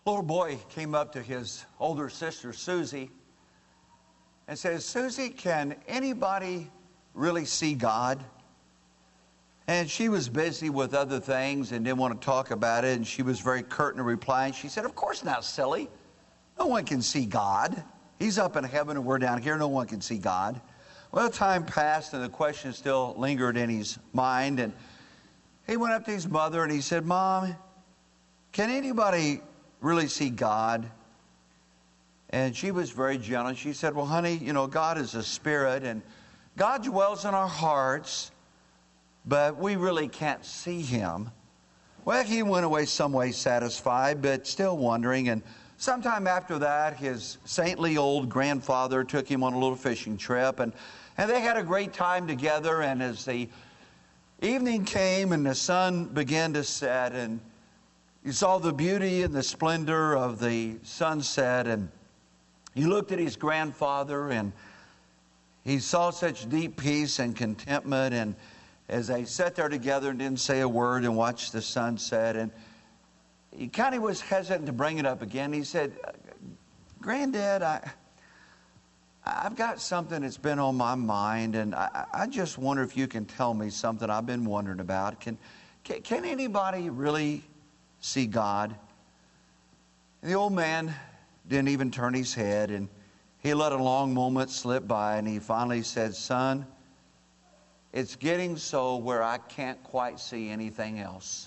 Little boy came up to his older sister, Susie, and says, Susie, can anybody really see God? And she was busy with other things and didn't want to talk about it, and she was very curt in her reply. And she said, of course not, silly. No one can see God. He's up in heaven and we're down here. No one can see God. Well, time passed and the question still lingered in his mind. And he went up to his mother and he said, Mom, can anybody really see God? And she was very gentle. She said, well, honey, you know, God is a spirit and God dwells in our hearts, but we really can't see him. Well, he went away some way satisfied, but still wondering. And sometime after that, his saintly old grandfather took him on a little fishing trip, and they had a great time together. And as the evening came and the sun began to set, and you saw the beauty and the splendor of the sunset, and he looked at his grandfather, and he saw such deep peace and contentment. And as they sat there together and didn't say a word and watched the sunset, and he kind of was hesitant to bring it up again. He said, Granddad, I've got something that's been on my mind, and I just wonder if you can tell me something I've been wondering about. Can anybody really see God? And the old man didn't even turn his head, and he let a long moment slip by, and he finally said, Son, it's getting so where I can't quite see anything else.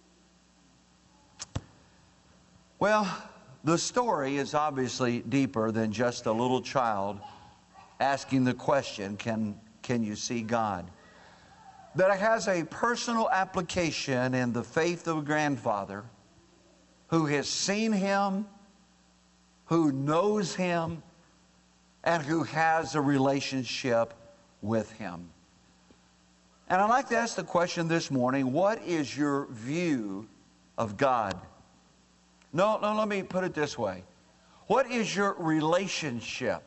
Well, the story is obviously deeper than just a little child asking the question, can you see God? That it has a personal application in the faith of a grandfather who has seen him, who knows him, and who has a relationship with him. And I'd like to ask the question this morning, what is your view of God? No, let me put it this way. What is your relationship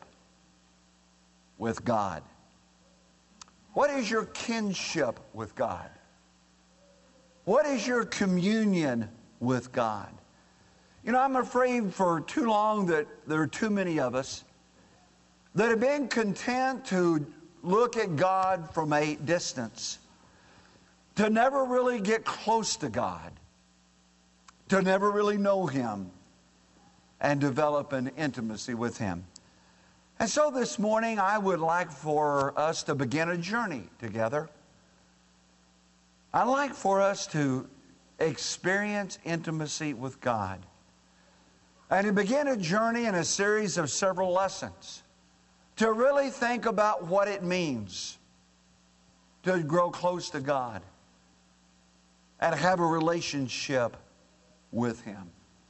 with God? What is your kinship with God? What is your communion with God? You know, I'm afraid for too long that there are too many of us that have been content to look at God from a distance, to never really get close to God, to never really know him and develop an intimacy with him. And so this morning I would like for us to begin a journey together. I'd like for us to experience intimacy with God and to begin a journey in a series of several lessons to really think about what it means to grow close to God and have a relationship with him.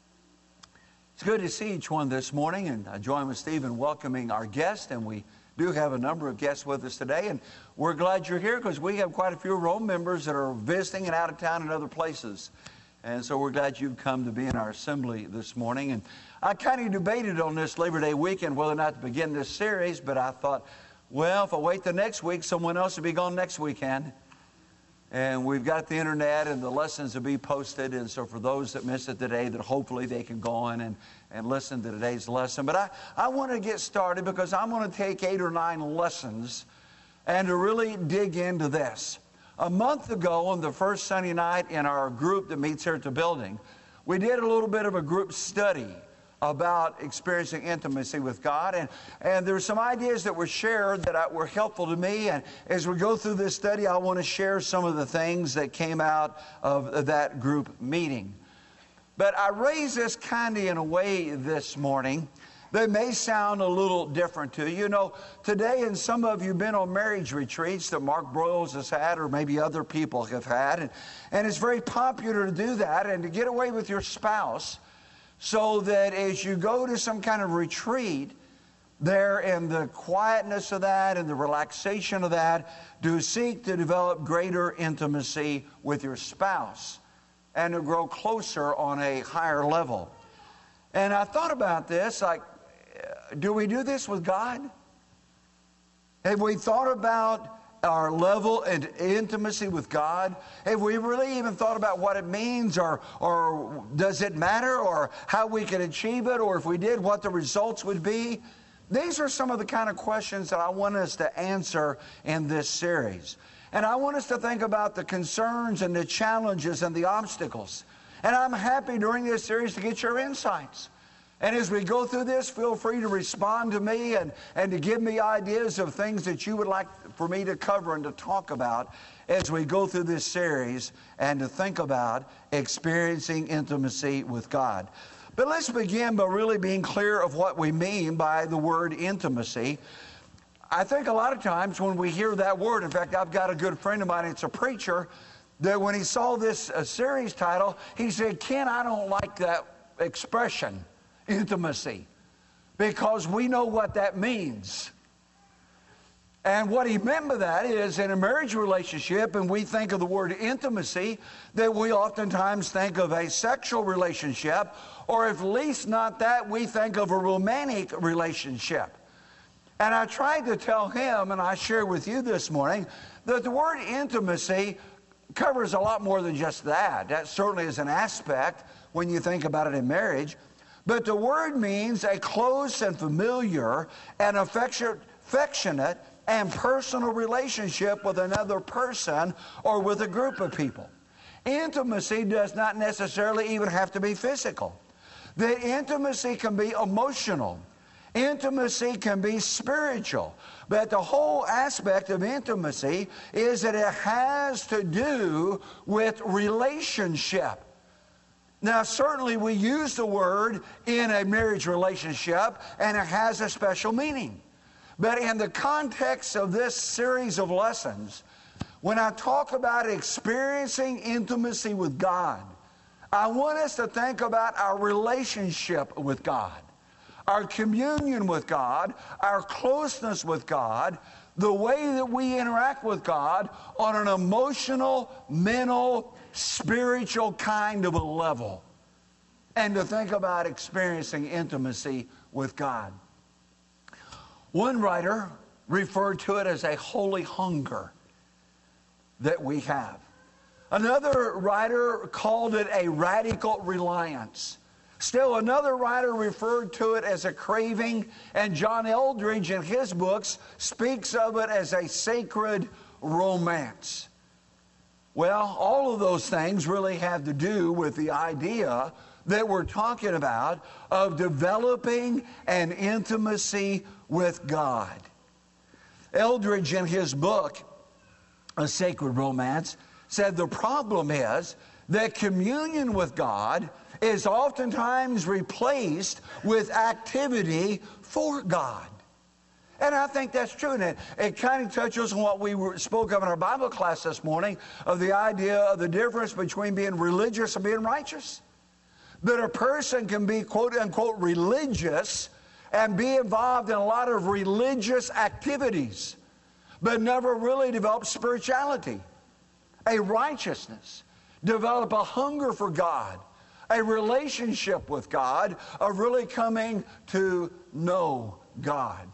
It's good to see each one this morning, and I join with Steve in welcoming our guests, and we do have a number of guests with us today, and we're glad you're here because we have quite a few Rome members that are visiting and out of town in other places. And so we're glad you've come to be in our assembly this morning. And I kind of debated on this Labor Day weekend whether or not to begin this series, but I thought, well, if I wait the next week, someone else will be gone next weekend. And we've got the internet and the lessons will be posted. And so for those that missed it today, that hopefully they can go on and listen to today's lesson. But I want to get started because I'm going to take 8 or 9 lessons and to really dig into this. A month ago on the first Sunday night in our group that meets here at the building, we did a little bit of a group study about experiencing intimacy with God. And there were some ideas that were shared that were helpful to me. And as we go through this study, I want to share some of the things that came out of that group meeting. But I raise this kind of in a way this morning that may sound a little different to you. You know, today, and some of you have been on marriage retreats that Mark Broyles has had, or maybe other people have had. And it's very popular to do that and to get away with your spouse, so that as you go to some kind of retreat, there in the quietness of that and the relaxation of that, to seek to develop greater intimacy with your spouse and to grow closer on a higher level. And I thought about this, like, do we do this with God? Have we thought about our level and intimacy with God? Have we really even thought about what it means, or does it matter, or how we can achieve it, or if we did, what the results would be? These are some of the kind of questions that I want us to answer in this series. And I want us to think about the concerns and the challenges and the obstacles. And I'm happy during this series to get your insights. And as we go through this, feel free to respond to me and to give me ideas of things that you would like for me to cover and to talk about as we go through this series and to think about experiencing intimacy with God. But let's begin by really being clear of what we mean by the word intimacy. I think a lot of times when we hear that word, in fact, I've got a good friend of mine, it's a preacher, that when he saw this series title, he said, "Ken, I don't like that expression, intimacy, because we know what that means." And what he meant by that is, in a marriage relationship, and we think of the word intimacy, that we oftentimes think of a sexual relationship, or at least not that, we think of a romantic relationship. And I tried to tell him, and I share with you this morning, that the word intimacy covers a lot more than just that. That certainly is an aspect when you think about it in marriage. But the word means a close and familiar and affectionate and personal relationship with another person or with a group of people. Intimacy does not necessarily even have to be physical. The intimacy can be emotional. Intimacy can be spiritual. But the whole aspect of intimacy is that it has to do with relationship. Now, certainly we use the word in a marriage relationship, and it has a special meaning. But in the context of this series of lessons, when I talk about experiencing intimacy with God, I want us to think about our relationship with God, our communion with God, our closeness with God, the way that we interact with God on an emotional, mental, spiritual kind of a level, and to think about experiencing intimacy with God. One writer referred to it as a holy hunger that we have. Another writer called it a radical reliance. Still another writer referred to it as a craving, and John Eldredge in his books speaks of it as a sacred romance. Well, all of those things really have to do with the idea that we're talking about of developing an intimacy with God. Eldredge in his book, A Sacred Romance, said the problem is that communion with God is oftentimes replaced with activity for God. And I think that's true. And it kind of touches on what we spoke of in our Bible class this morning, of the idea of the difference between being religious and being righteous. That a person can be, quote unquote, religious and be involved in a lot of religious activities, but never really develop spirituality, a righteousness, develop a hunger for God, a relationship with God, of really coming to know God.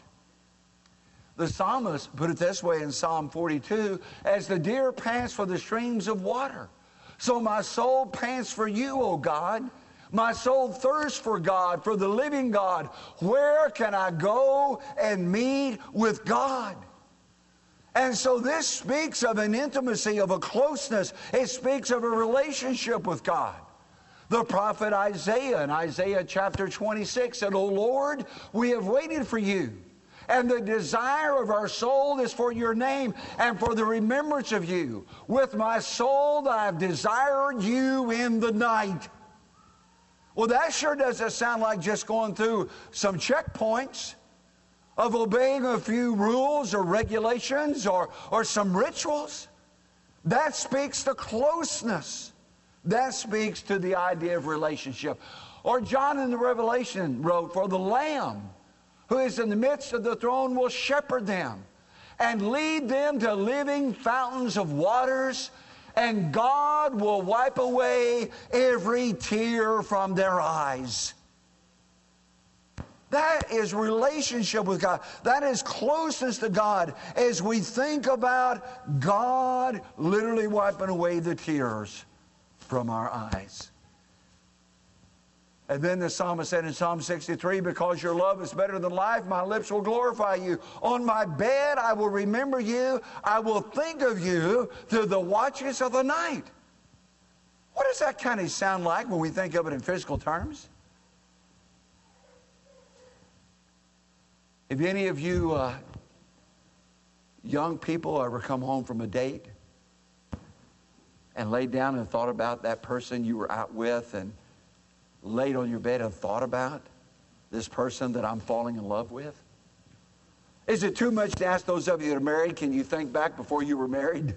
The psalmist put it this way in Psalm 42, "As the deer pants for the streams of water, so my soul pants for you, O God. My soul thirsts for God, for the living God. Where can I go and meet with God?" And so this speaks of an intimacy, of a closeness. It speaks of a relationship with God. The prophet Isaiah in Isaiah chapter 26 said, "O Lord, we have waited for you. And the desire of our soul is for your name and for the remembrance of you. With my soul I have desired you in the night." Well, that sure doesn't sound like just going through some checkpoints of obeying a few rules or regulations or some rituals. That speaks to closeness. That speaks to the idea of relationship. Or John in the Revelation wrote, "For the Lamb who is in the midst of the throne will shepherd them and lead them to living fountains of waters, and God will wipe away every tear from their eyes." That is relationship with God. That is closeness to God as we think about God literally wiping away the tears from our eyes. And then the psalmist said in Psalm 63, because your love is better than life, my lips will glorify you. On my bed I will remember you. I will think of you through the watches of the night. What does that kind of sound like when we think of it in physical terms? If any of you young people ever come home from a date and laid down and thought about that person you were out with and laid on your bed and thought about this person that I'm falling in love with? Is it too much to ask those of you that are married, can you think back before you were married?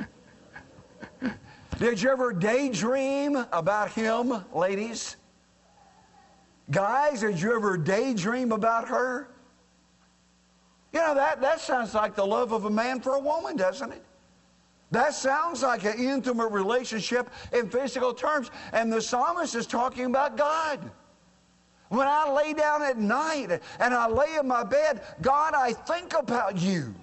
Did you ever daydream about him, ladies? Guys, did you ever daydream about her? You know, that sounds like the love of a man for a woman, doesn't it? That sounds like an intimate relationship in physical terms. And the psalmist is talking about God. When I lay down at night and I lay in my bed, God, I think about you.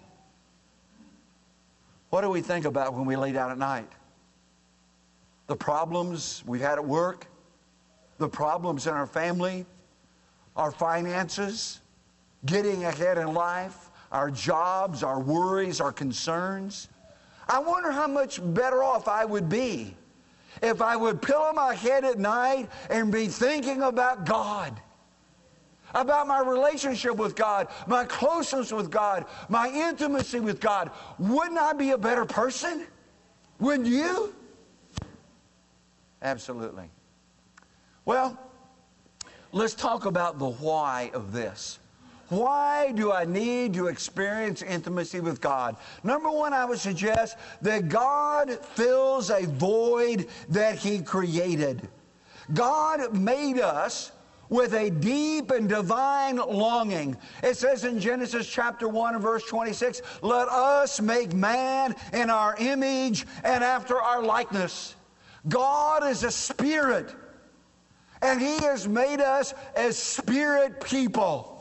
What do we think about when we lay down at night? The problems we've had at work, the problems in our family, our finances, getting ahead in life, our jobs, our worries, our concerns. I wonder how much better off I would be if I would pillow my head at night and be thinking about God, about my relationship with God, my closeness with God, my intimacy with God. Wouldn't I be a better person? Wouldn't you? Absolutely. Well, let's talk about the why of this. Why do I need to experience intimacy with God? Number one, I would suggest that God fills a void that He created. God made us with a deep and divine longing. It says in Genesis chapter 1 and verse 26, let us make man in our image and after our likeness. God is a spirit, and He has made us as spirit people.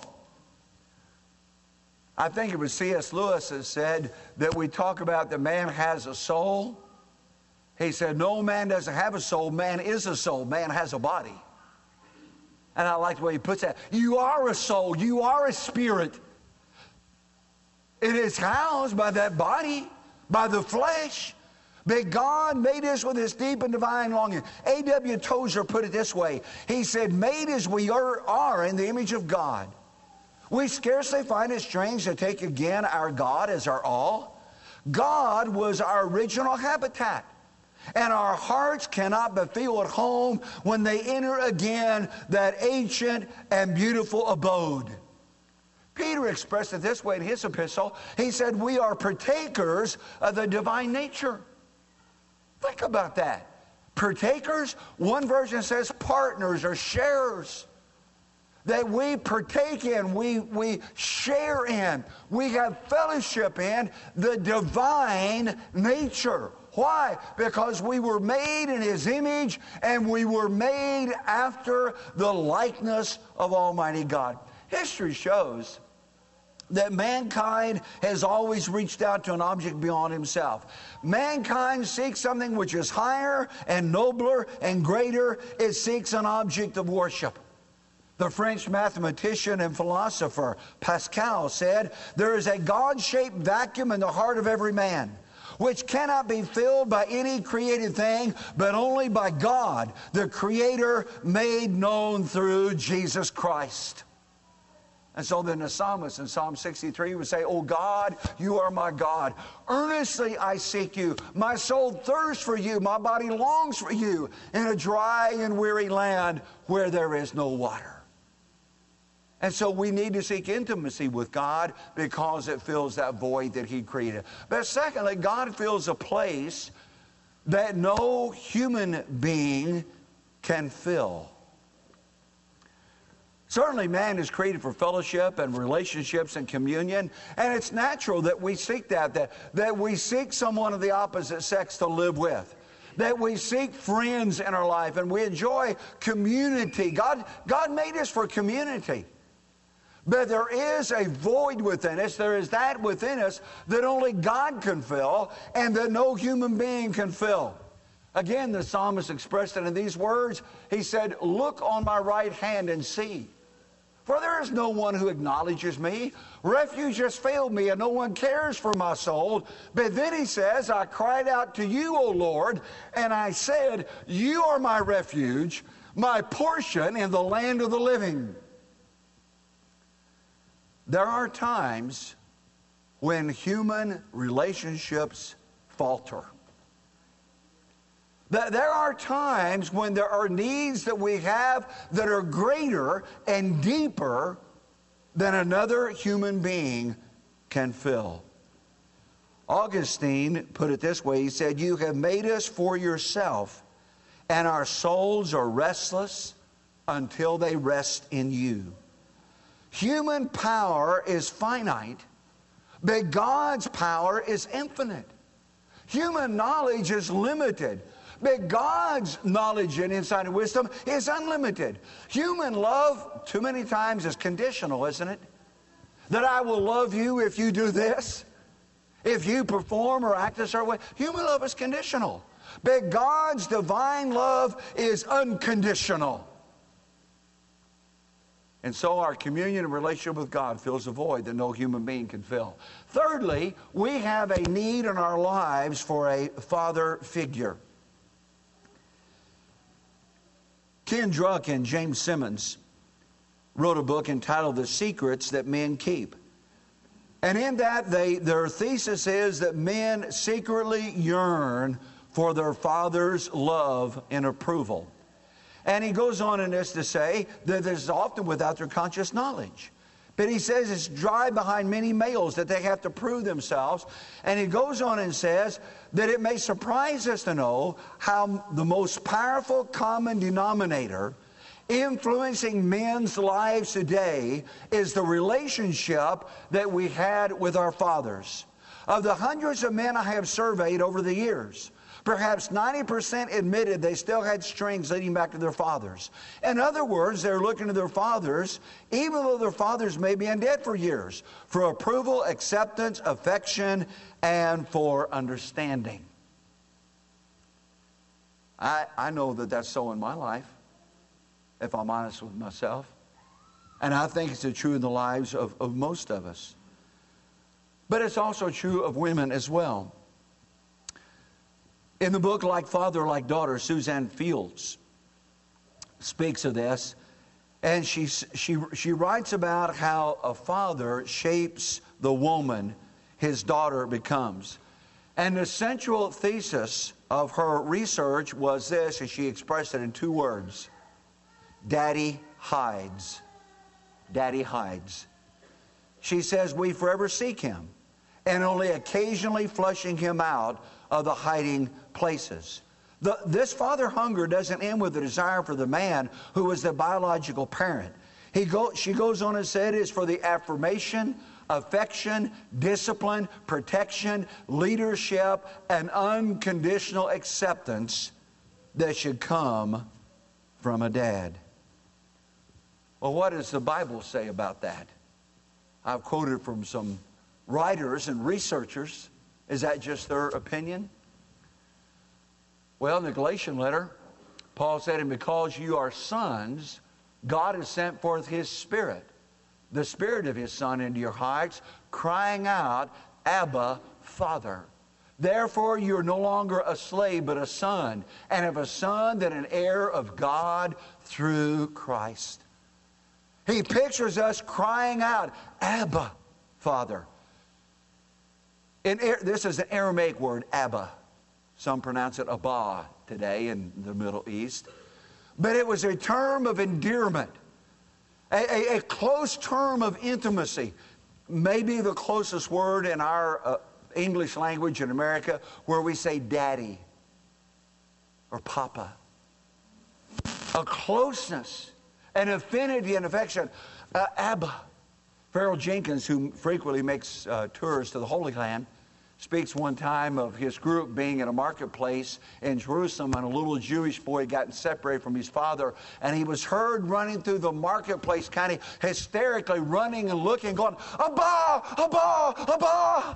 I think it was C.S. Lewis that said that we talk about that man has a soul. He said, no, man doesn't have a soul. Man is a soul. Man has a body. And I like the way he puts that. You are a soul. You are a spirit. It is housed by that body, by the flesh. But God made us with His deep and divine longing. A.W. Tozer put it this way. He said, made as we are in the image of God, we scarcely find it strange to take again our God as our all. God was our original habitat, and our hearts cannot but feel at home when they enter again that ancient and beautiful abode. Peter expressed it this way in his epistle. He said, we are partakers of the divine nature. Think about that. Partakers, one version says partners or sharers. That we partake in, we share in, we have fellowship in the divine nature. Why? Because we were made in His image and we were made after the likeness of Almighty God. History shows that mankind has always reached out to an object beyond himself. Mankind seeks something which is higher and nobler and greater. It seeks an object of worship. The French mathematician and philosopher Pascal said, there is a God-shaped vacuum in the heart of every man, which cannot be filled by any created thing, but only by God, the Creator made known through Jesus Christ. And so then the psalmist in Psalm 63 would say, oh God, you are my God. Earnestly I seek you. My soul thirsts for you. My body longs for you in a dry and weary land where there is no water. And so we need to seek intimacy with God because it fills that void that He created. But secondly, God fills a place that no human being can fill. Certainly man is created for fellowship and relationships and communion, and it's natural that we seek that we seek someone of the opposite sex to live with, that we seek friends in our life, and we enjoy community. God made us for community. But there is a void within us. There is that within us that only God can fill and that no human being can fill. Again, the psalmist expressed it in these words. He said, "Look on my right hand and see. For there is no one who acknowledges me. Refuge has failed me, and no one cares for my soul." But then he says, "I cried out to you, O Lord, and I said, you are my refuge, my portion in the land of the living." There are times when human relationships falter. There are times when there are needs that we have that are greater and deeper than another human being can fill. Augustine put it this way. He said, "You have made us for yourself, and our souls are restless until they rest in you." Human power is finite, but God's power is infinite. Human knowledge is limited, but God's knowledge and insight and wisdom is unlimited. Human love, too many times, is conditional, isn't it? That I will love you if you do this, if you perform or act a certain way. Human love is conditional, but God's divine love is unconditional. And so our communion and relationship with God fills a void that no human being can fill. Thirdly, we have a need in our lives for a father figure. Ken Druck and James Simmons wrote a book entitled "The Secrets That Men Keep." And in that, their thesis is that men secretly yearn for their father's love and approval. And he goes on in this to say that this is often without their conscious knowledge. But he says it's dry behind many males that they have to prove themselves. And he goes on and says that it may surprise us to know how the most powerful common denominator influencing men's lives today is the relationship that we had with our fathers. Of the hundreds of men I have surveyed over the years, perhaps 90% admitted they still had strings leading back to their fathers. In other words, they're looking to their fathers, even though their fathers may be undead for years, for approval, acceptance, affection, and for understanding. I know that that's so in my life, if I'm honest with myself. And I think it's true in the lives of most of us. But it's also true of women as well. In the book Like Father, Like Daughter, Suzanne Fields speaks of this, and she writes about how a father shapes the woman his daughter becomes. And the central thesis of her research was this, and she expressed it in two words: Daddy hides. Daddy hides. She says we forever seek him, and only occasionally flushing him out of the hiding places. This father hunger doesn't end with the desire for the man who is the biological parent. She goes on and said it's for the affirmation, affection, discipline, protection, leadership, and unconditional acceptance that should come from a dad. Well, what does the Bible say about that? I've quoted from some writers and researchers. Is that just their opinion? Well, in the Galatian letter, Paul said, "And because you are sons, God has sent forth his Spirit, the Spirit of his Son into your hearts, crying out, Abba, Father. Therefore you are no longer a slave, but a son, and if a son, then an heir of God through Christ." He pictures us crying out, Abba, Father. This is an Aramaic word, Abba. Some pronounce it Abba today in the Middle East. But it was a term of endearment, a close term of intimacy. Maybe the closest word in our English language in America where we say daddy or papa. A closeness, an affinity and affection. Abba. Farrell Jenkins, who frequently makes tours to the Holy Land, speaks one time of his group being in a marketplace in Jerusalem, and a little Jewish boy had gotten separated from his father, and he was heard running through the marketplace, kind of hysterically running and looking, going, "Abba! Abba! Abba!"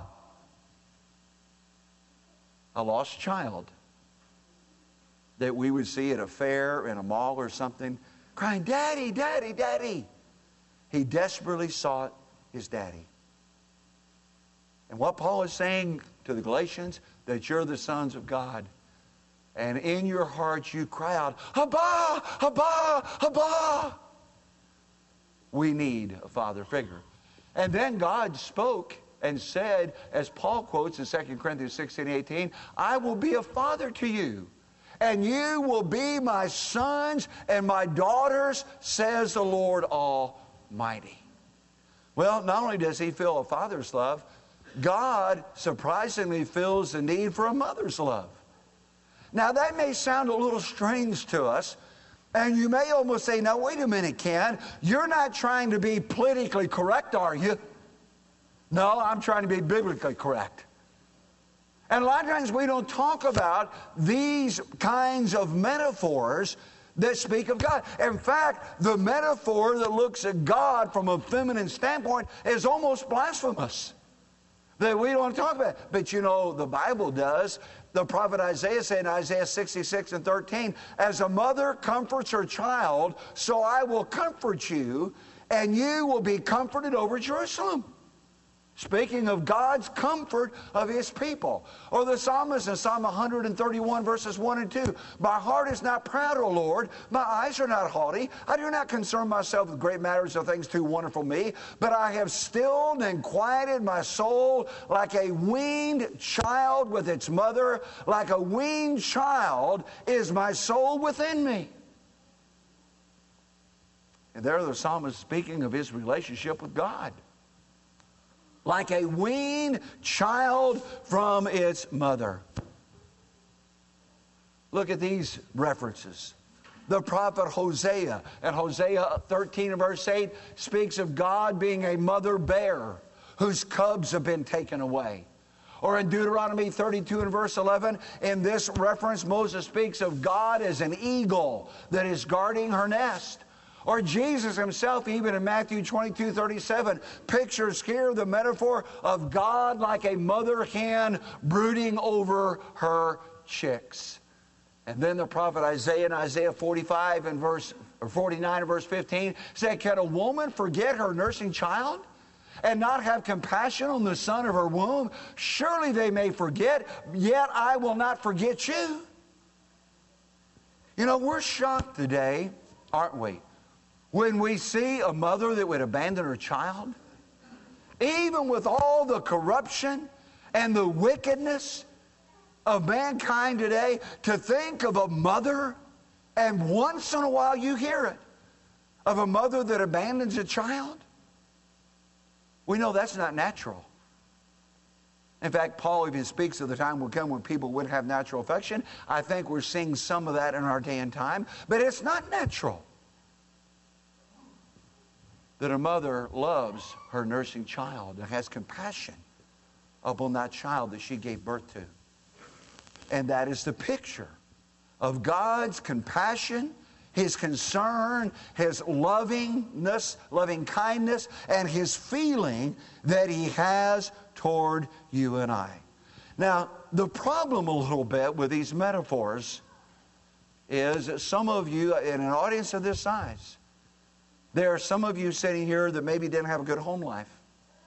A lost child that we would see at a fair, in a mall or something, crying, "Daddy, Daddy, Daddy." He desperately sought his daddy. And what Paul is saying to the Galatians, that you're the sons of God. And in your hearts you cry out, "Abba, Abba, Abba." We need a father figure. And then God spoke and said, as Paul quotes in 2 Corinthians 16:18, "I will be a father to you, and you will be my sons and my daughters, says the Lord Almighty." Well, not only does he feel a father's love, God surprisingly feels the need for a mother's love. Now, that may sound a little strange to us, and you may almost say, "Now, wait a minute, Ken. You're not trying to be politically correct, are you?" No, I'm trying to be biblically correct. And a lot of times we don't talk about these kinds of metaphors that speak of God. In fact, the metaphor that looks at God from a feminine standpoint is almost blasphemous. That we don't talk about. But you know, the Bible does. The prophet Isaiah said in Isaiah 66:13, "As a mother comforts her child, so I will comfort you, and you will be comforted over Jerusalem." Speaking of God's comfort of his people. Or the psalmist in Psalm 131 verses 1 and 2. "My heart is not proud, O Lord. My eyes are not haughty. I do not concern myself with great matters of things too wonderful for me. But I have stilled and quieted my soul like a weaned child with its mother. Like a weaned child is my soul within me." And there the psalmist speaking of his relationship with God. Like a weaned child from its mother. Look at these references. The prophet Hosea, and Hosea 13 and verse 8 speaks of God being a mother bear whose cubs have been taken away. Or in Deuteronomy 32 and verse 11, in this reference, Moses speaks of God as an eagle that is guarding her nest. Or Jesus himself, even in Matthew 22:37, pictures here the metaphor of God like a mother hen brooding over her chicks. And then the prophet Isaiah in Isaiah 49 and verse 15 said, "Can a woman forget her nursing child and not have compassion on the son of her womb? Surely they may forget, yet I will not forget you." You know, we're shocked today, aren't we, when we see a mother that would abandon her child. Even with all the corruption and the wickedness of mankind today, to think of a mother, and once in a while you hear it, of a mother that abandons a child. We know that's not natural. In fact, Paul even speaks of the time will come when people would have natural affection. I think we're seeing some of that in our day and time, but it's not natural that a mother loves her nursing child and has compassion upon that child that she gave birth to. And that is the picture of God's compassion, his concern, his lovingness, loving kindness, and his feeling that he has toward you and I. Now, the problem a little bit with these metaphors is that some of you, in an audience of this size, there are some of you sitting here that maybe didn't have a good home life.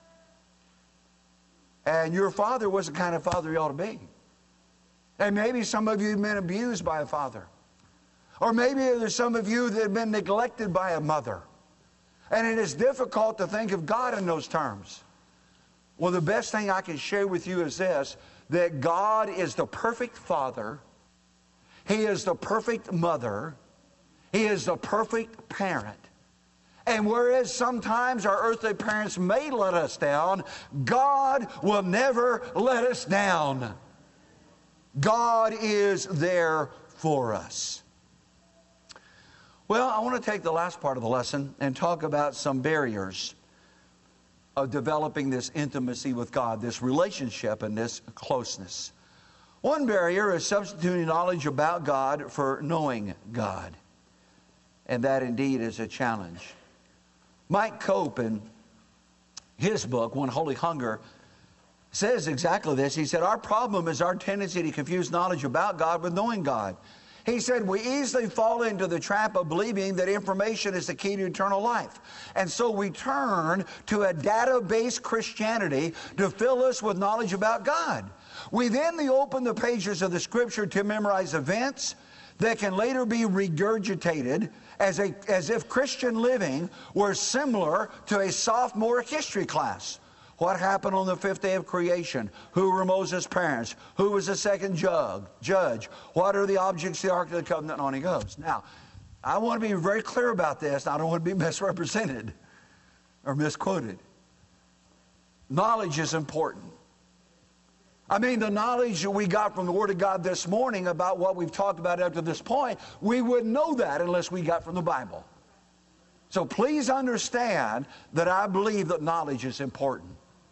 And your father was the kind of father you ought to be. And maybe some of you have been abused by a father. Or maybe there's some of you that have been neglected by a mother. And it is difficult to think of God in those terms. Well, the best thing I can share with you is this, that God is the perfect father. He is the perfect mother. He is the perfect parent. And whereas sometimes our earthly parents may let us down, God will never let us down. God is there for us. Well, I want to take the last part of the lesson and talk about some barriers of developing this intimacy with God, this relationship and this closeness. One barrier is substituting knowledge about God for knowing God. And that indeed is a challenge. Mike Cope, in his book, One Holy Hunger, says exactly this. He said, our problem is our tendency to confuse knowledge about God with knowing God. He said, we easily fall into the trap of believing that information is the key to eternal life. And so we turn to a database Christianity to fill us with knowledge about God. We then open the pages of the Scripture to memorize events that can later be regurgitated as if Christian living were similar to a sophomore history class. What happened on the fifth day of creation? Who were Moses' parents? Who was the second judge? What are the objects of the Ark of the Covenant? On he goes. Now, I want to be very clear about this. I don't want to be misrepresented or misquoted. Knowledge is important. I mean, the knowledge that we got from the Word of God this morning about what we've talked about up to this point, we wouldn't know that unless we got from the Bible. So please understand that I believe that knowledge is important.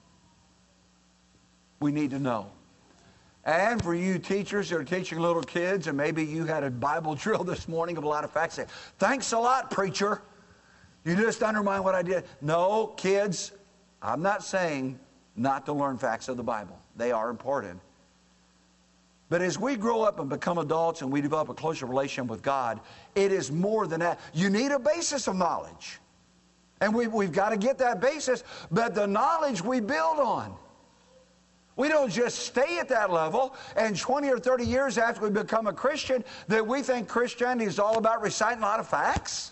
We need to know. And for you teachers that are teaching little kids, and maybe you had a Bible drill this morning of a lot of facts, say, thanks a lot, preacher. You just undermined what I did. No, kids, I'm not saying not to learn facts of the Bible. They are important. But as we grow up and become adults and we develop a closer relationship with God, it is more than that. You need a basis of knowledge. And we've got to get that basis, but the knowledge we build on. We don't just stay at that level, and 20 or 30 years after we become a Christian, that we think Christianity is all about reciting a lot of facts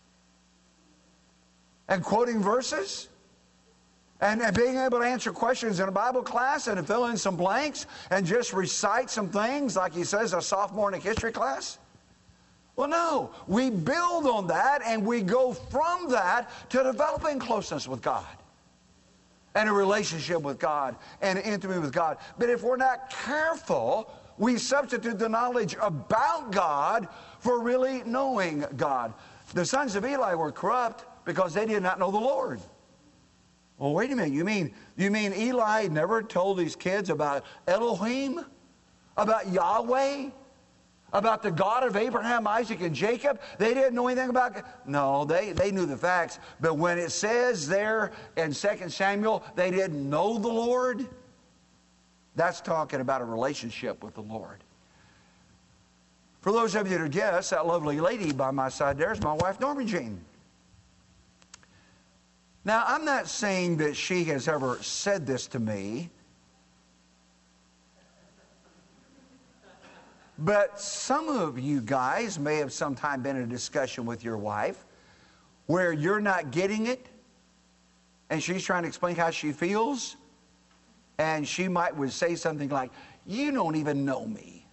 and quoting verses and being able to answer questions in a Bible class and to fill in some blanks and just recite some things like he says a sophomore in a history class. Well, no. We build on that and we go from that to developing closeness with God and a relationship with God and intimacy with God. But if we're not careful, we substitute the knowledge about God for really knowing God. The sons of Eli were corrupt because they did not know the Lord. Well, wait a minute. You mean Eli never told these kids about Elohim? About Yahweh? About the God of Abraham, Isaac, and Jacob? They didn't know anything about God? No, they knew the facts. But when it says there in 2 Samuel, they didn't know the Lord, that's talking about a relationship with the Lord. For those of you to guess, that lovely lady by my side there is my wife, Norma Jean. Now, I'm not saying that she has ever said this to me, but some of you guys may have sometime been in a discussion with your wife where you're not getting it, and she's trying to explain how she feels, and she would say something like, you don't even know me.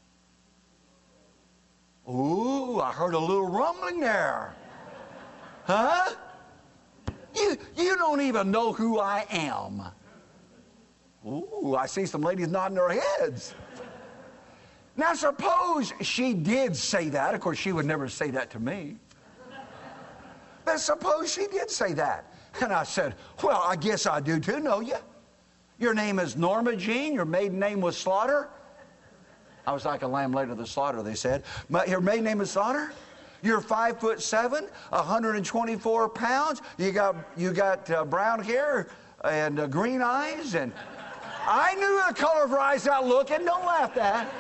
Ooh, I heard a little rumbling there. Huh? You don't even know who I am. Ooh, I see some ladies nodding their heads. Now, suppose she did say that. Of course, she would never say that to me. But suppose she did say that. And I said, well, I guess I do too, know you. Your name is Norma Jean. Your maiden name was Slaughter. I was like a lamb led to the slaughter, they said. Your maiden name is Slaughter? You're 5'7", 124 pounds. You got brown hair and green eyes. And I knew the color of her eyes out looking. Don't laugh at that.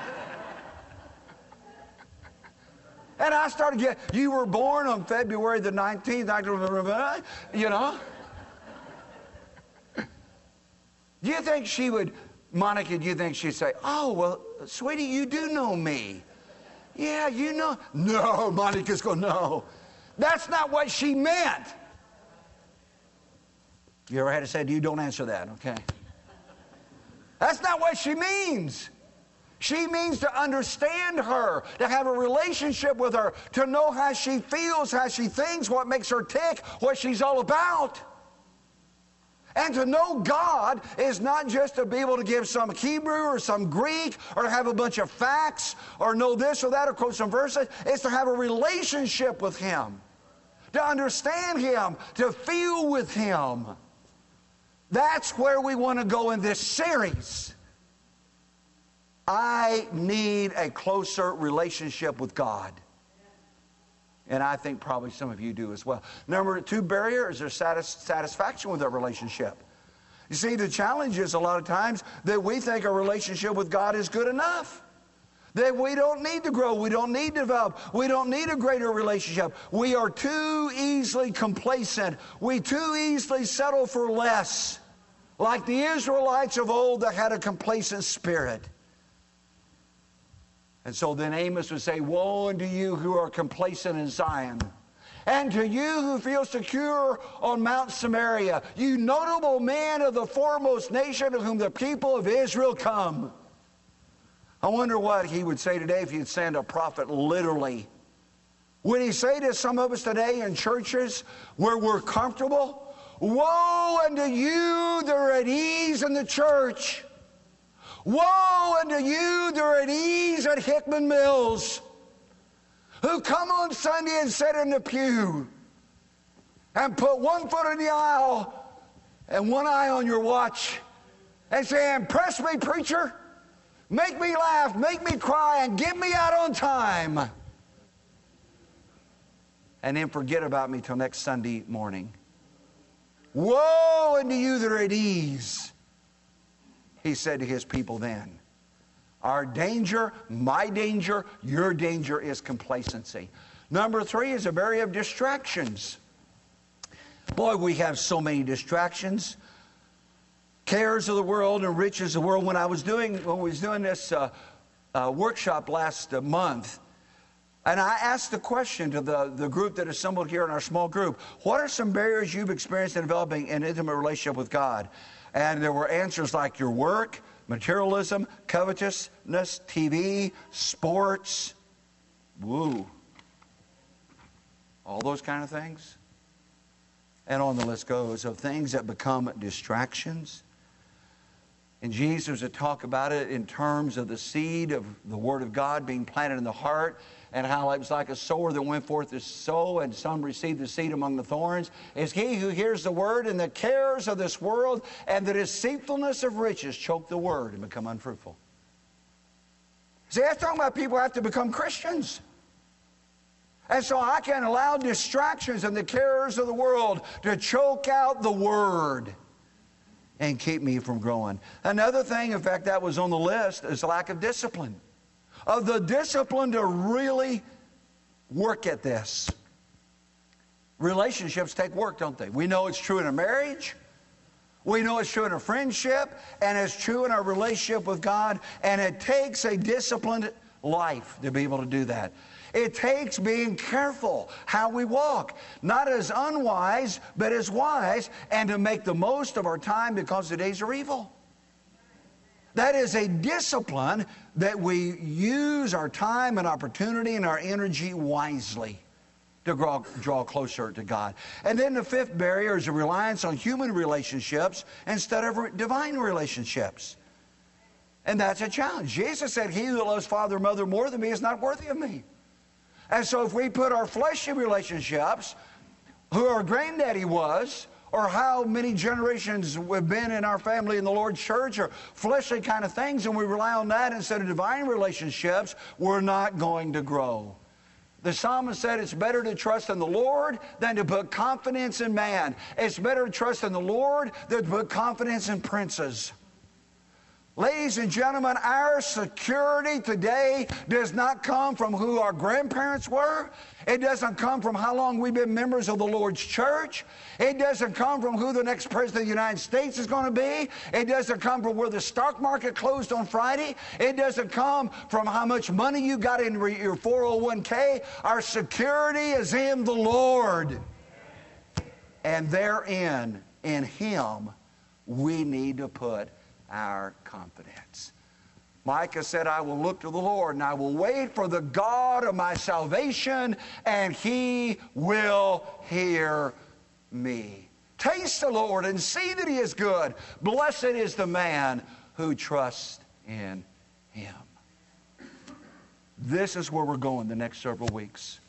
And I started getting, you were born on February the 19th, you know. Do you think she would, Monica, do you think she'd say, oh, well, sweetie, you do know me. Yeah, you know. No, Monica's going, no. That's not what she meant. You ever had to say to you, don't answer that, okay? That's not what she means. She means to understand her, to have a relationship with her, to know how she feels, how she thinks, what makes her tick, what she's all about. And to know God is not just to be able to give some Hebrew or some Greek or to have a bunch of facts or know this or that or quote some verses. It's to have a relationship with Him, to understand Him, to feel with Him. That's where we want to go in this series. I need a closer relationship with God. And I think probably some of you do as well. Number 2 barrier is their satisfaction with their relationship. You see, the challenge is a lot of times that we think a relationship with God is good enough. That we don't need to grow, we don't need to develop, we don't need a greater relationship. We are too easily complacent. We too easily settle for less. Like the Israelites of old that had a complacent spirit. And so then Amos would say, woe unto you who are complacent in Zion, and to you who feel secure on Mount Samaria, you notable men of the foremost nation of whom the people of Israel come. I wonder what he would say today if he'd send a prophet literally. Would he say to some of us today in churches where we're comfortable, woe unto you that are at ease in the church. Woe unto you that are at ease at Hickman Mills, who come on Sunday and sit in the pew and put one foot in the aisle and one eye on your watch and say, impress me, preacher. Make me laugh, make me cry, and get me out on time. And then forget about me till next Sunday morning. Woe unto you that are at ease, he said to his people then. Our danger, my danger, your danger is complacency. Number 3 is a barrier of distractions. Boy, we have so many distractions. Cares of the world and riches of the world. When we was doing this workshop last month, and I asked the question to the group that assembled here in our small group, what are some barriers you've experienced in developing an intimate relationship with God? And there were answers like your work, materialism, covetousness, TV, sports, woo, all those kind of things. And on the list goes of things that become distractions. And Jesus would talk about it in terms of the seed of the Word of God being planted in the heart, and how it was like a sower that went forth to sow, and some received the seed among the thorns. Is he who hears the Word, and the cares of this world and the deceitfulness of riches choke the Word and become unfruitful. See, that's talking about people who have to become Christians. And so I can allow distractions and the cares of the world to choke out the Word and keep me from growing. Another thing, in fact, that was on the list, is lack of discipline. Of the discipline to really work at this. Relationships take work, don't they? We know it's true in a marriage. We know it's true in a friendship. And it's true in our relationship with God. And it takes a disciplined life to be able to do that. It takes being careful how we walk. Not as unwise, but as wise. And to make the most of our time because the days are evil. That is a discipline that we use our time and opportunity and our energy wisely to draw closer to God. And then the 5th barrier is a reliance on human relationships instead of divine relationships. And that's a challenge. Jesus said, he who loves father or mother more than me is not worthy of me. And so if we put our fleshly relationships, who our granddaddy was, or how many generations we've been in our family in the Lord's church, or fleshly kind of things, and we rely on that instead of divine relationships, we're not going to grow. The psalmist said it's better to trust in the Lord than to put confidence in man. It's better to trust in the Lord than to put confidence in princes. Ladies and gentlemen, our security today does not come from who our grandparents were. It doesn't come from how long we've been members of the Lord's church. It doesn't come from who the next president of the United States is going to be. It doesn't come from where the stock market closed on Friday. It doesn't come from how much money you got in your 401k. Our security is in the Lord. And therein, in Him, we need to put our confidence. Micah said, I will look to the Lord, and I will wait for the God of my salvation, and He will hear me. Taste the Lord and see that He is good. Blessed is the man who trusts in Him. This is where we're going the next several weeks.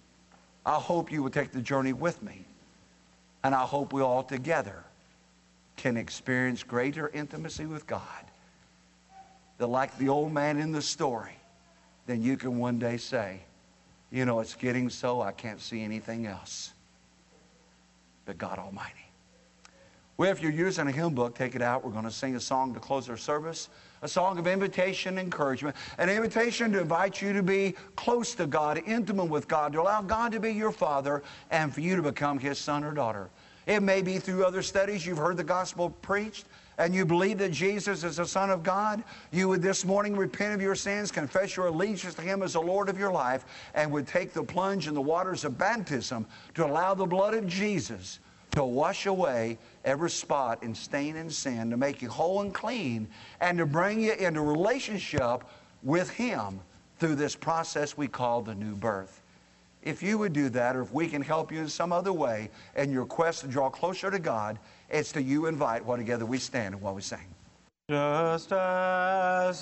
I hope you will take the journey with me, and I hope we all together can experience greater intimacy with God, that like the old man in the story, then you can one day say, you know, it's getting so I can't see anything else but God Almighty. Well, if you're using a hymn book, take it out. We're going to sing a song to close our service, a song of invitation, encouragement, an invitation to invite you to be close to God, intimate with God, to allow God to be your Father and for you to become His son or daughter. It may be through other studies you've heard the gospel preached and you believe that Jesus is the Son of God. You would this morning repent of your sins, confess your allegiance to Him as the Lord of your life, and would take the plunge in the waters of baptism to allow the blood of Jesus to wash away every spot and stain and sin, to make you whole and clean, and to bring you into relationship with Him through this process we call the new birth. If you would do that, or if we can help you in some other way in your quest to draw closer to God, it's to you invite while together we stand and while we sing. Just as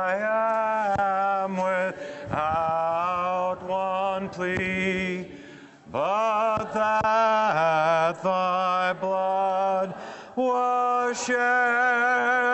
I am without one plea, but that thy blood was shed